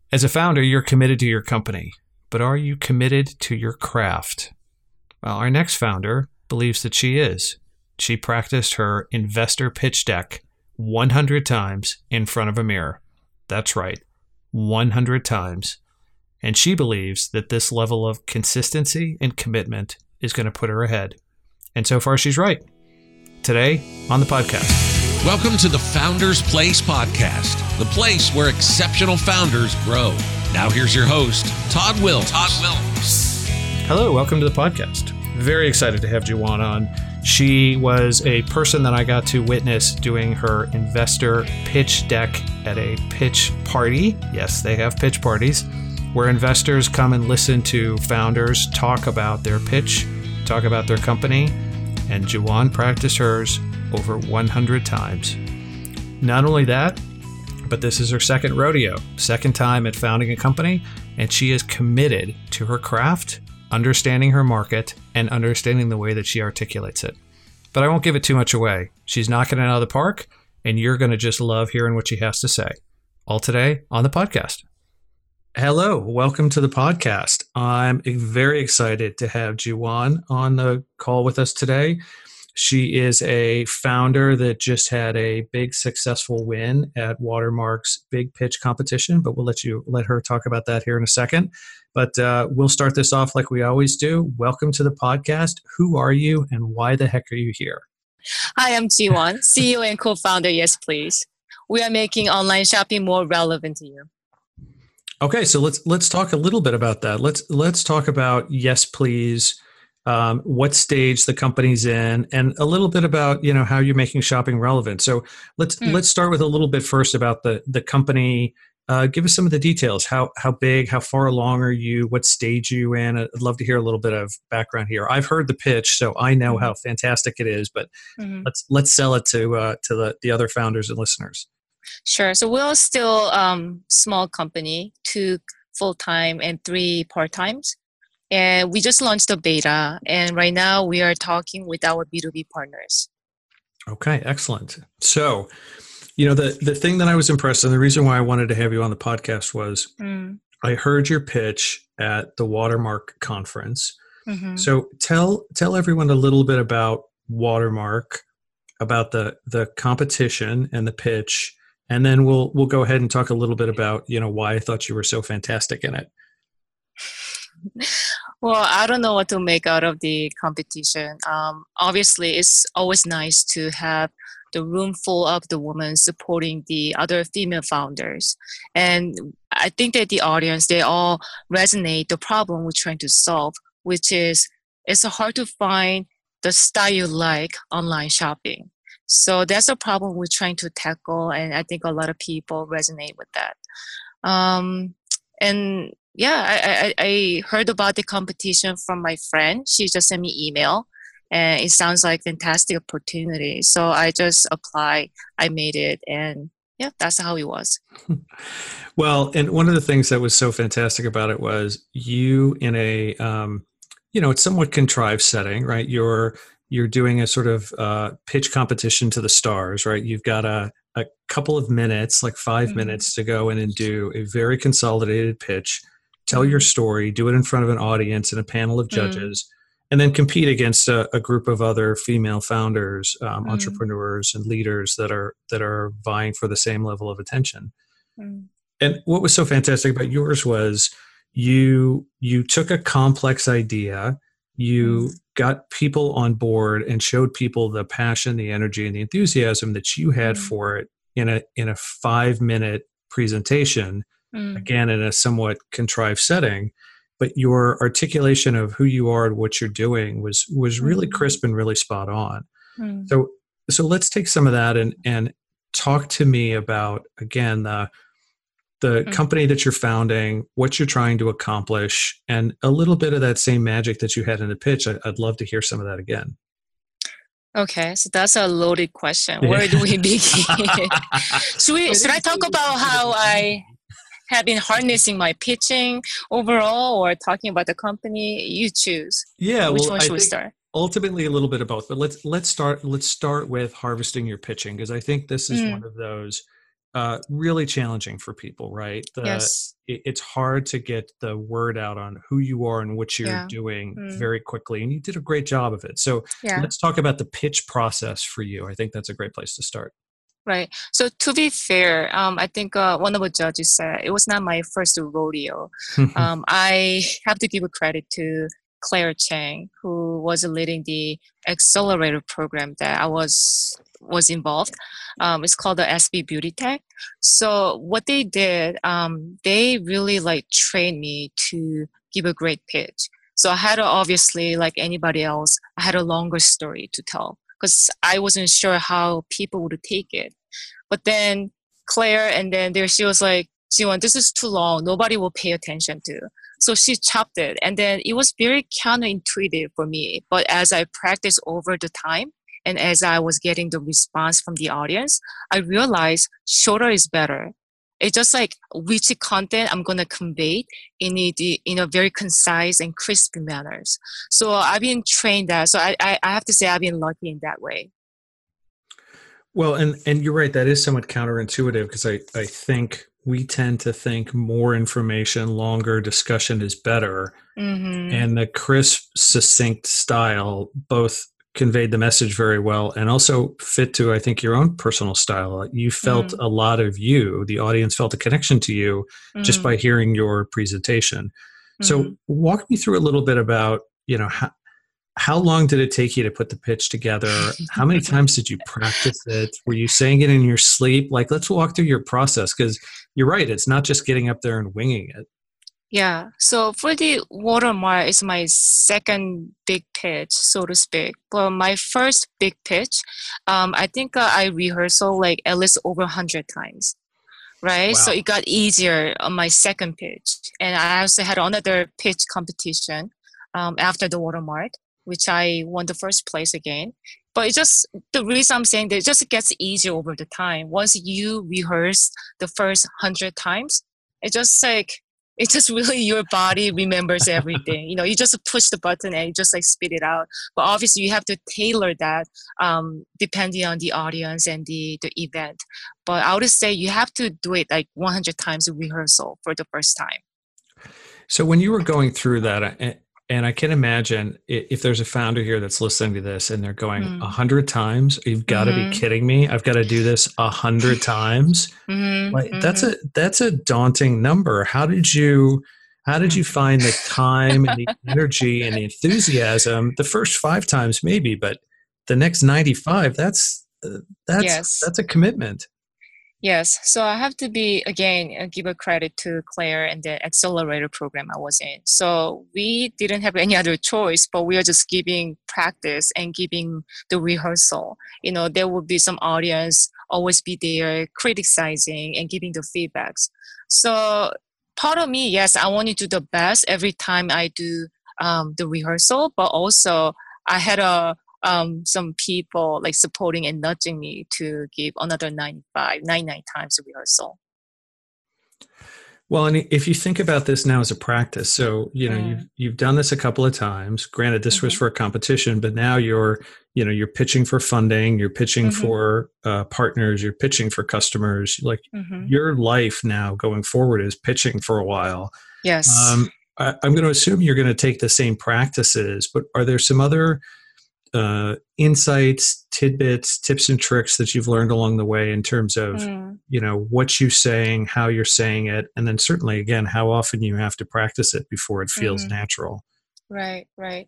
As a founder, you're committed to your company, but are you committed to your craft? Well, our next founder believes that she is. She practiced her investor pitch deck 100 times in front of a mirror. That's right, 100 times. And she believes that this level of consistency and commitment is going to put her ahead. And so far, she's right. Today on the podcast. Welcome to the Founders Place podcast, the place where exceptional founders grow. Now here's your host, Todd Wilkes. Hello, welcome to the podcast. Very excited to have Juwan on. She was a person that I got to witness doing her investor pitch deck at a pitch party. Yes, they have pitch parties where investors come and listen to founders talk about their pitch, talk about their company, and Juwan practiced hers over 100 times. Not only that, but this is her second rodeo, second time at founding a company, and she is committed to her craft, understanding her market, and understanding the way that she articulates it. But I won't give it too much away. She's knocking it out of the park, and you're going to just love hearing what she has to say. All today on the podcast. Hello, welcome to the podcast. I'm very excited to have Juwan on the call with us today. She is a founder that just had a big successful win at Watermark's big pitch competition, but we'll let her talk about that here in a second. But we'll start this off like we always do. Welcome to the podcast. Who are you and why the heck are you here? Hi, I'm Juwan, CEO and co-founder, Yes Please. We are making online shopping more relevant to you. Okay, so let's talk a little bit about that. Let's talk about Yes Please. What stage the company's in, and a little bit about how you're making shopping relevant. So let's start with a little bit first about the company. Give us some of the details. How big? How far along are you? What stage are you in? I'd love to hear a little bit of background here. I've heard the pitch, so I know how fantastic it is. But let's sell it to the other founders and listeners. Sure. So we're still small company, 2 full-time and 3 part-times. And we just launched the beta, and right now we are talking with our B2B partners. Okay, excellent. So, the thing that I was impressed, and the reason why I wanted to have you on the podcast was I heard your pitch at the Watermark conference. So tell everyone a little bit about Watermark, about the competition and the pitch, and then we'll go ahead and talk a little bit about why I thought you were so fantastic in it. Well, I don't know what to make out of the competition. Obviously, it's always nice to have the room full of the women supporting the other female founders. And I think that the audience, they all resonate the problem we're trying to solve, which is it's hard to find the style you like online shopping. So that's a problem we're trying to tackle, and I think a lot of people resonate with that. And yeah, I heard about the competition from my friend. She just sent me email, and it sounds like fantastic opportunity. So I just applied, I made it, and yeah, that's how it was. Well, and one of the things that was so fantastic about it was you in a, it's somewhat contrived setting, right? You're doing a sort of pitch competition to the stars, right? You've got a couple of minutes, like 5 minutes to go in and do a very consolidated pitch. Tell your story, do it in front of an audience and a panel of judges, and then compete against a group of other female founders, entrepreneurs, and leaders that are vying for the same level of attention. And what was so fantastic about yours was you took a complex idea, you got people on board and showed people the passion, the energy, and the enthusiasm that you had for it in a 5-minute presentation. Again, in a somewhat contrived setting, but your articulation of who you are and what you're doing was really crisp and really spot on. So let's take some of that and talk to me about, again, the company that you're founding, what you're trying to accomplish, and a little bit of that same magic that you had in the pitch. I'd love to hear some of that again. Okay, so that's a loaded question. Where do we begin? Should I talk about how I have been harnessing my pitching overall, or talking about the company? You choose. Yeah, which one should we start? Ultimately, a little bit of both. But let's start with harvesting your pitching, because I think this is one of those really challenging for people, right? Yes. it's hard to get the word out on who you are and what you're Yeah. doing Mm. very quickly. And you did a great job of it. So Yeah. let's talk about the pitch process for you. I think that's a great place to start. Right. So to be fair, I think one of the judges said it was not my first rodeo. I have to give a credit to Claire Chang, who was leading the accelerator program that I was involved. It's called the SB Beauty Tech. So what they did, they really like trained me to give a great pitch. So I had to, obviously, like anybody else, I had a longer story to tell because I wasn't sure how people would take it. But then Claire, and then there she was like, Jiwon, this is too long. Nobody will pay attention to. So she chopped it. And then it was very counterintuitive for me. But as I practiced over the time, and as I was getting the response from the audience, I realized shorter is better. It's just like which content I'm going to convey in a very concise and crisp manners. So I've been trained that. So I have to say I've been lucky in that way. Well, and you're right. That is somewhat counterintuitive because I think we tend to think more information, longer discussion is better. Mm-hmm. And the crisp, succinct style both conveyed the message very well and also fit to, I think, your own personal style. You felt a lot of you. The audience felt a connection to you just by hearing your presentation. So walk me through a little bit about, how long did it take you to put the pitch together? How many times did you practice it? Were you saying it in your sleep? Like, let's walk through your process because you're right. It's not just getting up there and winging it. Yeah. So for the watermark, it's my second big pitch, so to speak. But my first big pitch, I think I rehearsal like at least over 100 times. Right. Wow. So it got easier on my second pitch. And I also had another pitch competition after the watermark, which I won the first place again. But it's just, the reason I'm saying that it just gets easier over the time. Once you rehearse the first 100 times, it's just really your body remembers everything. You just push the button and you just like spit it out. But obviously you have to tailor that depending on the audience and the event. But I would say you have to do it like 100 times rehearsal for the first time. So when you were going through that, and I can imagine if there's a founder here that's listening to this and they're going 100 times, you've got to be kidding me. I've got to do this 100 times. Like, that's a daunting number. How did you find the time and the energy and the enthusiasm the first 5 times maybe, but the next 95, that's a commitment. Yes. So I have to give a credit to Claire and the accelerator program I was in. So we didn't have any other choice, but we are just giving practice and giving the rehearsal. There would be some audience always be there criticizing and giving the feedbacks. So part of me, yes, I want to do the best every time I do the rehearsal, but also I had some people like supporting and nudging me to give another 99 times rehearsal. Well, and if you think about this now as a practice, so you've done this a couple of times. Granted, this was for a competition, but now you're pitching for funding, you're pitching for partners, you're pitching for customers. Like your life now going forward is pitching for a while. Yes. I'm going to assume you're going to take the same practices, but are there some other insights, tidbits, tips and tricks that you've learned along the way in terms of, what you're saying, how you're saying it, and then certainly, again, how often you have to practice it before it feels natural? Right.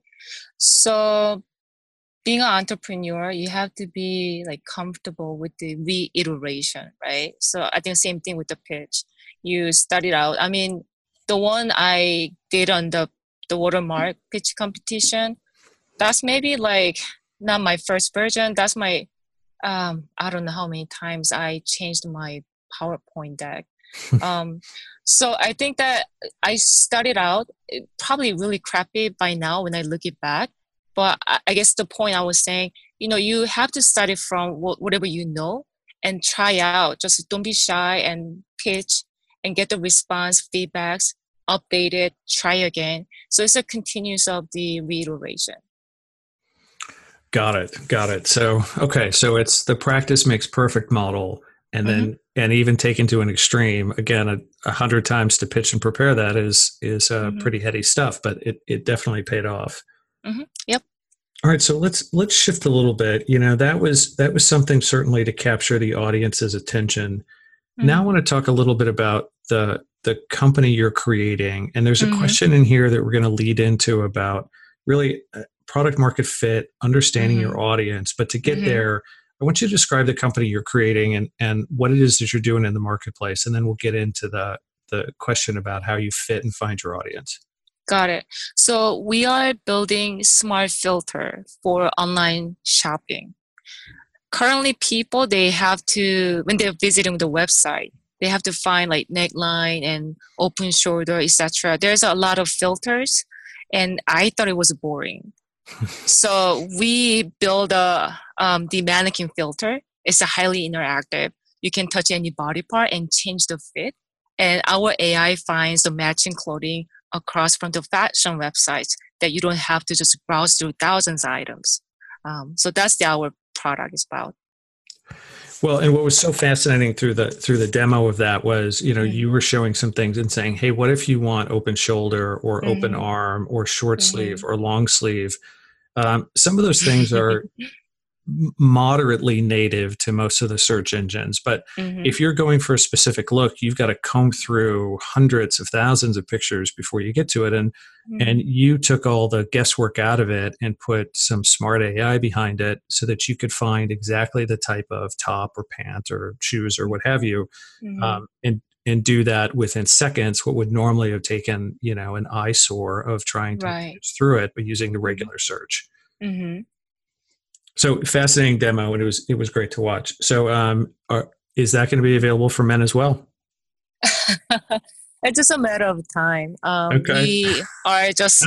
So being an entrepreneur, you have to be like comfortable with the reiteration, right? So I think same thing with the pitch. You start it out. I mean, the one I did on the watermark pitch competition, that's maybe like not my first version. That's my, I don't know how many times I changed my PowerPoint deck. So I think that I started out probably really crappy by now when I look it back. But I guess the point I was saying, you have to start it from whatever you know and try out. Just don't be shy and pitch and get the response, feedbacks, update it, try again. So it's a continuous of the reiteration. Got it. So, okay. So it's the practice makes perfect model. and then and even taken to an extreme, again, 100 times to pitch and prepare that is pretty heady stuff, but it definitely paid off. Yep. All right, so let's shift a little bit. That was something certainly to capture the audience's attention. Now I want to talk a little bit about the company you're creating, and there's a question in here that we're going to lead into about really product market fit, understanding your audience. But to get there, I want you to describe the company you're creating and what it is that you're doing in the marketplace, and then we'll get into the question about how you fit and find your audience. Got it. So we are building smart filter for online shopping. Currently, people, they have to, when they're visiting the website, they have to find like neckline and open shoulder, etc. There's a lot of filters, and I thought it was boring. So we build the mannequin filter. It's a highly interactive. You can touch any body part and change the fit. And our AI finds the matching clothing across from the fashion websites that you don't have to just browse through thousands of items. So that's our product is about. Well, and what was so fascinating through the demo of that was, you were showing some things and saying, hey, what if you want open shoulder or open arm or short sleeve or long sleeve? Some of those things are moderately native to most of the search engines. But if you're going for a specific look, you've got to comb through hundreds of thousands of pictures before you get to it. And you took all the guesswork out of it and put some smart AI behind it so that you could find exactly the type of top or pant or shoes or what have you. And do that within seconds, what would normally have taken, an eyesore of trying to manage through it, but using the regular search. So fascinating demo, and it was great to watch. So is that going to be available for men as well? It's just a matter of time. We are just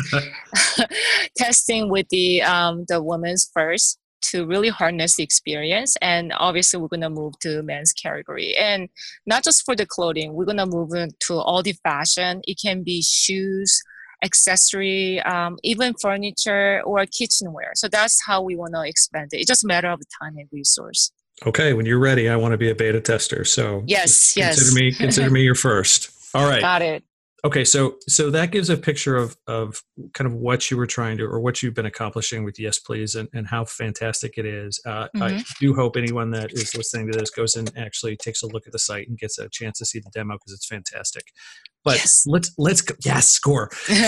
testing with the women's first to really harness the experience. And obviously we're going to move to men's category. And not just for the clothing, we're going to move into all the fashion. It can be shoes, accessory, even furniture or kitchenware. So that's how we want to expand it. It's just a matter of time and resource. Okay, when you're ready, I want to be a beta tester. So yes. Consider me your first. All right. Got it. Okay, so that gives a picture of kind of what you were trying to, or what you've been accomplishing with Yes Please, and how fantastic it is. I do hope anyone that is listening to this goes and actually takes a look at the site and gets a chance to see the demo because it's fantastic. But let's go. Yes, score.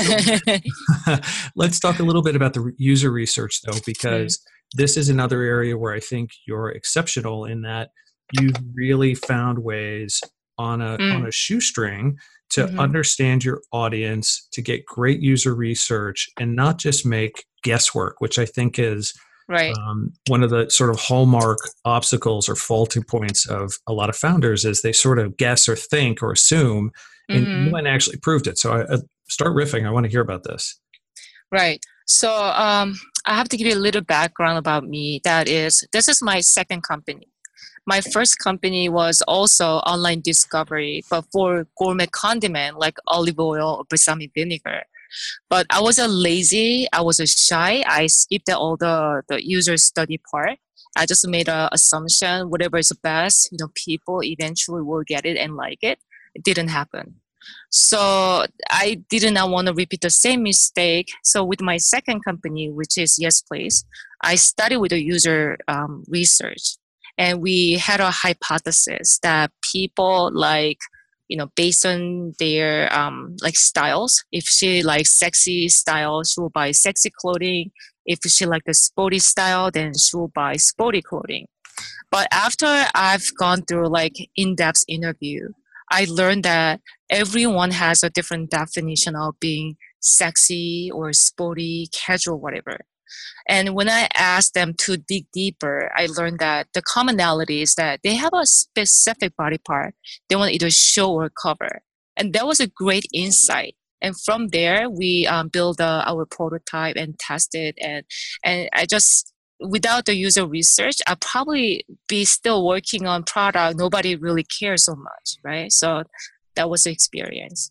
Let's talk a little bit about the user research though, because this is another area where I think you're exceptional in that you've really found ways on a shoestring to understand your audience, to get great user research, and not just make guesswork, which I think is one of the sort of hallmark obstacles or faulty points of a lot of founders is they sort of guess or think or assume, and you went and actually proved it. So I start riffing. I want to hear about this. Right. So I have to give you a little background about me. This is my second company. My first company was also online discovery, but for gourmet condiment like olive oil or balsamic vinegar. But I was lazy. I was shy. I skipped all the user study part. I just made an assumption, whatever is best, people eventually will get it and like it. It didn't happen. So I did not want to repeat the same mistake. So with my second company, which is Yes Please, I studied with the user research. And we had a hypothesis that people based on their styles. If she likes sexy style, she will buy sexy clothing. If she likes the sporty style, then she will buy sporty clothing. But after I've gone through in-depth interview, I learned that everyone has a different definition of being sexy or sporty, casual, whatever. And when I asked them to dig deeper, I learned that the commonality is that they have a specific body part they want to either show or cover. And that was a great insight. And from there, we built our prototype and tested. And I just, without the user research, I'd probably be still working on product. Nobody really cares so much, right? So that was the experience.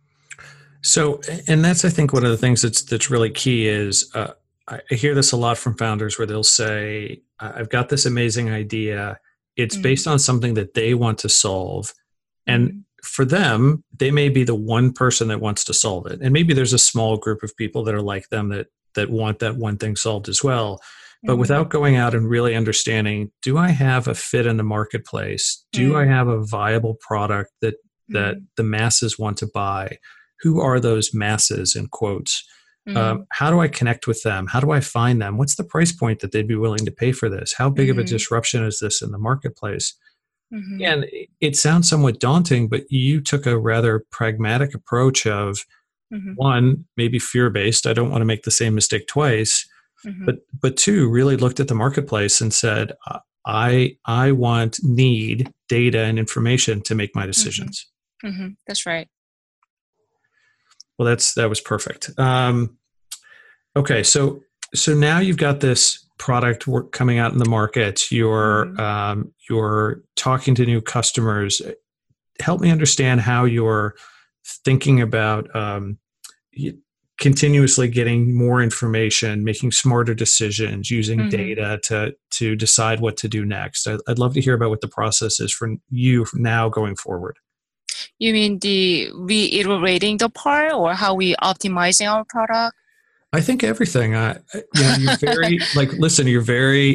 So, and that's, I think, one of the things that's really key is, I hear this a lot from founders where they'll say, I've got this amazing idea it's based on something that they want to solve. And Mm-hmm. for them, they may be the one person that wants to solve it. And maybe there's a small group of people that are like them that want that one thing solved as well. But Mm-hmm. without going out and really understanding, do I have a fit in the marketplace? Do I have a viable product that the masses want to buy? Who are those masses, in quotes? How do I connect with them? How do I find them? What's the price point that they'd be willing to pay for this? How big of a disruption is this in the marketplace? Mm-hmm. And it sounds somewhat daunting, but you took a rather pragmatic approach of, one, maybe fear-based. I don't want to make the same mistake twice. But two, really looked at the marketplace and said, I need data and information to make my decisions. That's right. Well, that was perfect. Okay, so now you've got this product work coming out in the market. You're talking to new customers. Help me understand how you're thinking about continuously getting more information, making smarter decisions, using data to decide what to do next. I'd love to hear about what the process is for you now going forward. You mean the reiterating the part, or how we optimizing our product? I think everything. You're very listen. You're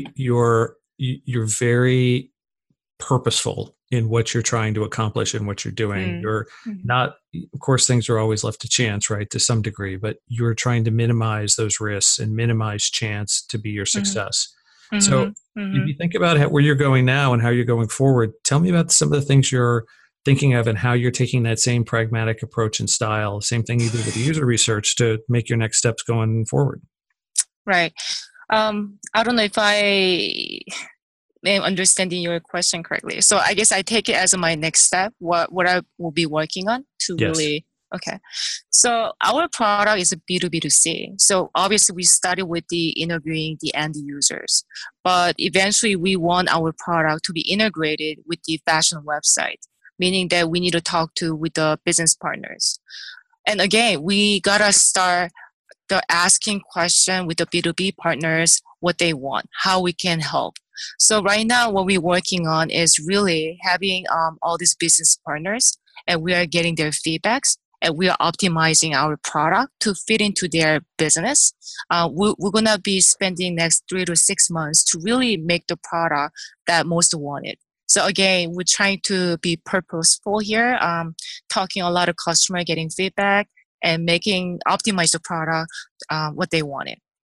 very purposeful in what you're trying to accomplish and what you're doing. You're not, of course, things are always left to chance, right, to some degree, but you're trying to minimize those risks and minimize chance to be your success. So if you think about where you're going now and how you're going forward, tell me about some of the things you're thinking of and how you're taking that same pragmatic approach and style, same thing you did with user research, to make your next steps going forward. Right. I don't know if I am understanding your question correctly. So I guess I take it as my next step, what I will be working on to really, okay. So our product is a B2B2C. So obviously we started with the interviewing the end users, but eventually we want our product to be integrated with the fashion website, meaning that we need to talk with the business partners. And again, we gotta start the asking question with the B2B partners, what they want, how we can help. So right now, what we're working on is really having all these business partners, and we are getting their feedbacks, and we are optimizing our product to fit into their business. We're gonna be spending next 3 to 6 months to really make the product that most wanted. So again, we're trying to be purposeful here, talking a lot of customer, getting feedback, and optimize the product what they wanted.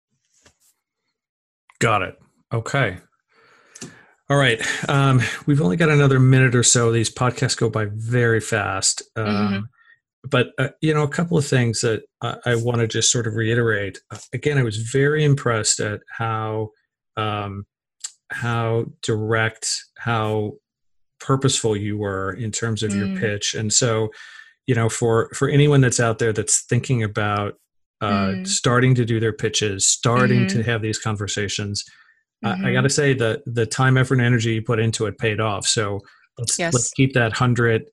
Got it. Okay. All right. We've only got another minute or so. These podcasts go by very fast. But, a couple of things that I want to just sort of reiterate. Again, I was very impressed at how direct, how purposeful you were in terms of your pitch. And so, for anyone that's out there that's thinking about starting to do their pitches, starting to have these conversations, I got to say that the time, effort, and energy you put into it paid off. So let's keep that 100,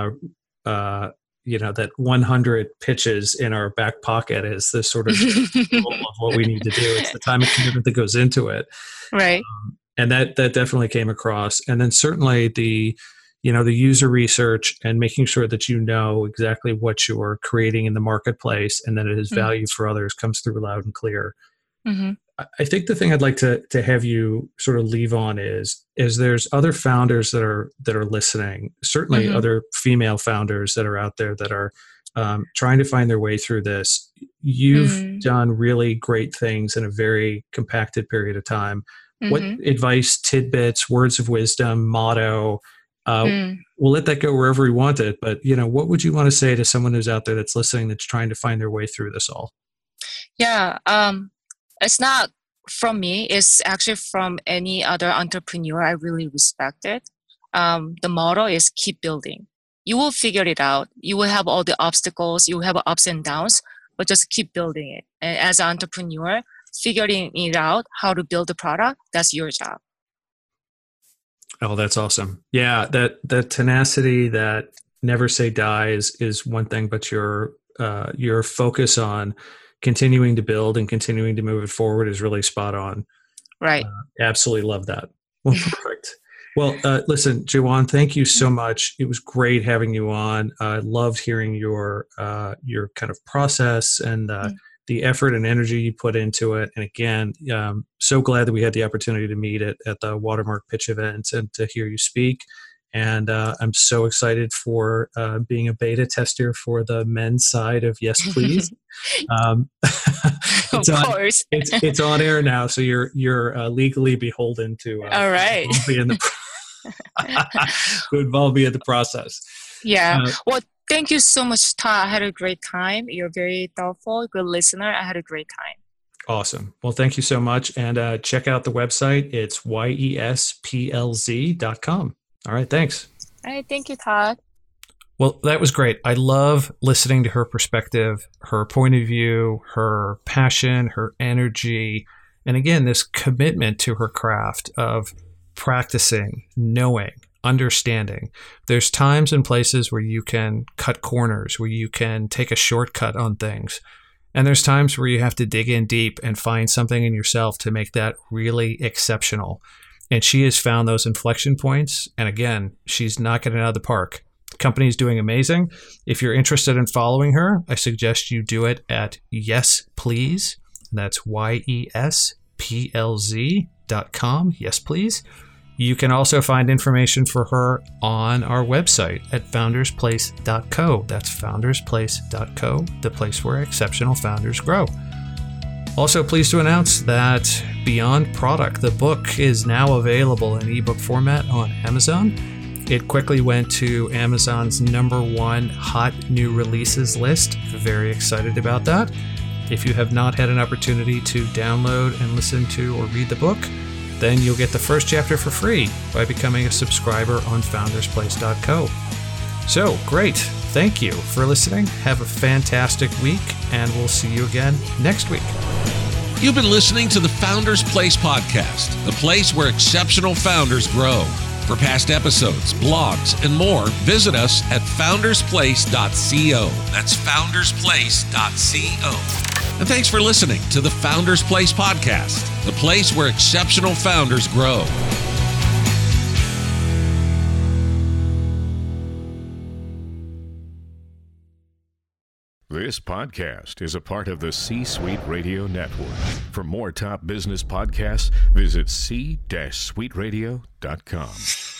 that 100 pitches in our back pocket as the sort of goal of what we need to do. It's the time and commitment that goes into it. Right. And that definitely came across. And then certainly the user research and making sure that you know exactly what you're creating in the marketplace and that it has value for others comes through loud and clear. I think the thing I'd like to have you sort of leave on is there's other founders that are listening, certainly other female founders that are out there that are trying to find their way through this. You've done really great things in a very compacted period of time. What advice, tidbits, words of wisdom, motto, we'll let that go wherever we want it. But, what would you want to say to someone who's out there that's listening, that's trying to find their way through this all? Yeah. It's not from me. It's actually from any other entrepreneur I really respected. The motto is keep building. You will figure it out. You will have all the obstacles. You will have ups and downs, but just keep building it. And as an entrepreneur, figuring it out, how to build the product, that's your job. Oh, that's awesome. Yeah, that tenacity, that never say die is one thing, but your focus on continuing to build and continuing to move it forward is really spot on. Right. Absolutely love that. Well, perfect. Well, listen, Jiwon, thank you so much. It was great having you on. I loved hearing your kind of process and the effort and energy you put into it. And again, so glad that we had the opportunity to meet at the Watermark Pitch event and to hear you speak. And I'm so excited for being a beta tester for the men's side of Yes Please. Of course, it's on air now, so you're legally beholden to. All right. To involve me in the process. Yeah. Well, thank you so much, Todd. I had a great time. You're very thoughtful, good listener. I had a great time. Awesome. Well, thank you so much. And check out the website. It's yesplz.com. All right. Thanks. All right. Thank you, Todd. Well, that was great. I love listening to her perspective, her point of view, her passion, her energy, and again, this commitment to her craft of practicing, knowing, understanding. There's times and places where you can cut corners, where you can take a shortcut on things. And there's times where you have to dig in deep and find something in yourself to make that really exceptional. And she has found those inflection points. And again, she's knocking it out of the park. The company's doing amazing. If you're interested in following her, I suggest you do it at Yes Please. That's YESPLZ.com. Yes, please. You can also find information for her on our website at foundersplace.co. That's foundersplace.co, the place where exceptional founders grow. Also pleased to announce that Beyond Product, the book, is now available in ebook format on Amazon. It quickly went to Amazon's #1 hot new releases list. Very excited about that. If you have not had an opportunity to download and listen to or read the book, then you'll get the first chapter for free by becoming a subscriber on foundersplace.co. So, great. Thank you for listening. Have a fantastic week, and we'll see you again next week. You've been listening to the Founders Place podcast, the place where exceptional founders grow. For past episodes, blogs, and more, visit us at foundersplace.co. That's foundersplace.co. And thanks for listening to the Founders Place podcast, the place where exceptional founders grow. This podcast is a part of the C-Suite Radio Network. For more top business podcasts, visit c-suiteradio.com.